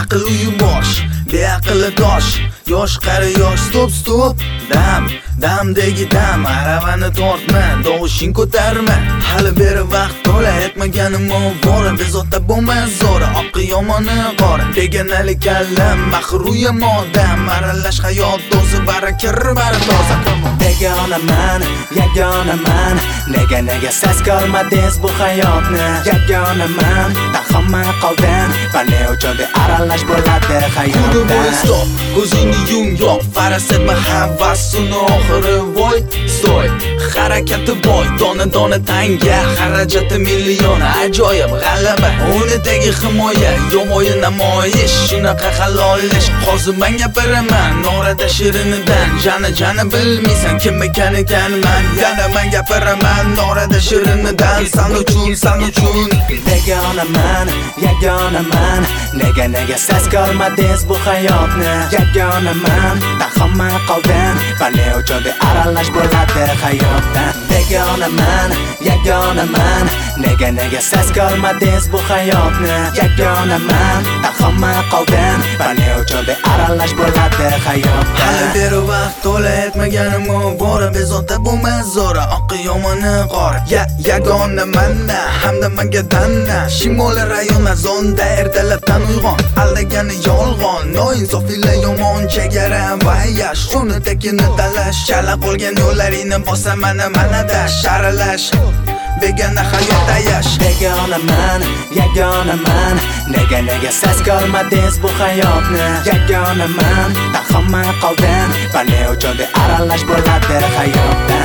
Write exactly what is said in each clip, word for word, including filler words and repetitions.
aql uyi bosh, beaqli tosh. Yosh qari yosh stop stop dam damdagi dam, aravani tortma, tovushing ko'tarma. Hali beri vaqt to'la, aytmaganim ovora, bezovta bo'lma zo'ra, oqi yomoni qora. Begonali kallam, mahruya modam, aralash hayot do'zi, barakir bari toza. Begonaman, yagonaman, nega nega siz ko'rmadingiz bu hayotni? Yagonaman, taxamman qoldim, va ne uchun aralash bo'ladi hayotda? Stop, ko'zingni yum, yo'q, faras etma havasini oxiri voy, stoy. Harakati boy, dona dona tanga, xarajati million, ajoyib g'alaba. O'nidagi himoya, yo'g'oyi namoyish, shunaqa halolish. Hozir men gapiraman, norada shirinidan, jana jana bilmaysan kim ekaniganman. Yana men gapiraman, norada shirinidan, san uchun, san uchun. Begonaman, yagonaman, nega nega siz ko'rmadingiz bu hayotni? Yagonaman, taxamman qoldim, va ne uchun aralash bo'ladi hayotda? Begonaman, yagonaman, nega nega siz ko'rmadingiz bu hayotni? Yagonaman, taxamman qoldim, va ne uchun aralash bo'ladi hayotda? Hali beri vaqt to'la, aytmaganim bora, bezovta bo'lma zo'ra, oqi yomoni qora. Ya yagonaman, hamda menga danna, shimoliy rayonlar zonda ertalabdan uyg'on. Aldagani yolg'on, noinsofilar yomon, chegara va yash, shuni tekini talash. Chala qolgan yo'llaringni bosaman manada sharalash, begona hayotda yash. Begonaman, yagonaman, nega nega siz ko'rmadingiz bu hayotni? Yagonaman, taxamman qoldim, va ne uchun aralash bo'ladi hayotda?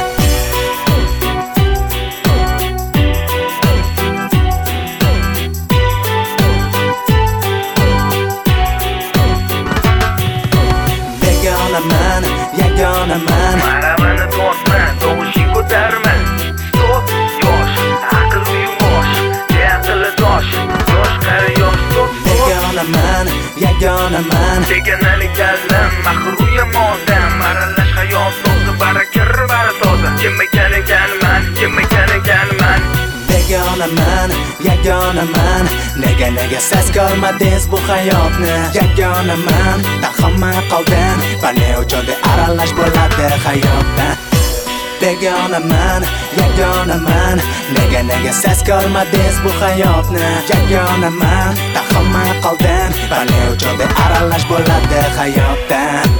Begonaman, yagonaman, aravani tortma, tovushing ko'tarma. Stop, yosh, aql uyi bosh, beaqli tosh. Yosh qari yosh stop stop. Begonaman, yagonaman, Begonali kallam, mahruya modam, aralash hayot do'zi, barakir bari toza. Kim ekaniganman, kim ekaniganman. Begonaman, yagonaman, nega nega siz ko'rmadingiz bu hayotni? Yagonaman, taxamman qoldim, va ne uchun aralash bo'ladi hayotda? Begonaman, yagonaman, nega nega siz ko'rmadingiz bu hayotni? Yagonaman, taxamman qoldim, va ne uchun aralash bo'ladi hayotda?